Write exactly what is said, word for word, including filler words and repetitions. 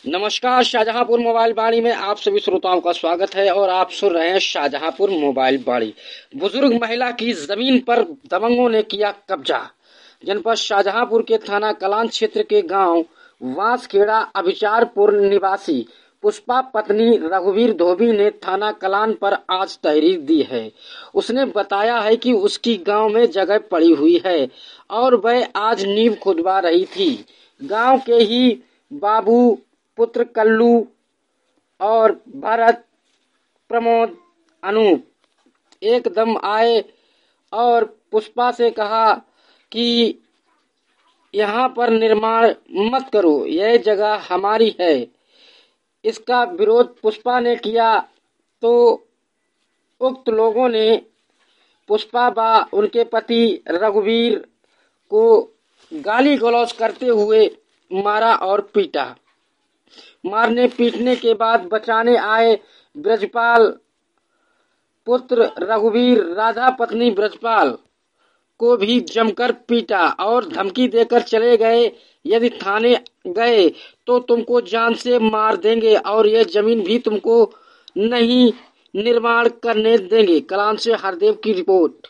नमस्कार, शाहजहांपुर मोबाइल बाड़ी में आप सभी श्रोताओं का स्वागत है और आप सुन रहे हैं शाहजहांपुर मोबाइल बाड़ी। बुजुर्ग महिला की जमीन पर दबंगों ने किया कब्जा। जनपद शाहजहांपुर के थाना कलान क्षेत्र के गांव वांसखेड़ा अभिचारपुर निवासी पुष्पा पत्नी रघुवीर धोबी ने थाना कलान पर आज तहरीर दी है। उसने बताया है कि उसकी गांव में जगह पड़ी हुई है और वह आज नींव खुदवा रही थी। गांव के ही बाबू पुत्र कल्लू और भरत, प्रमोद, अनूप एकदम आए और पुष्पा से कहा कि यहाँ पर निर्माण मत करो, यह जगह हमारी है। इसका विरोध पुष्पा ने किया तो उक्त लोगों ने पुष्पा व उनके पति रघुवीर को गाली गलौज करते हुए मारा और पीटा। मारने पीटने के बाद बचाने आए ब्रजपाल पुत्र रघुवीर राधा पत्नी ब्रजपाल को भी जमकर पीटा और धमकी देकर चले गए, यदि थाने गए तो तुमको जान से मार देंगे और यह जमीन भी तुमको नहीं निर्माण करने देंगे। कलान से हरदेव की रिपोर्ट।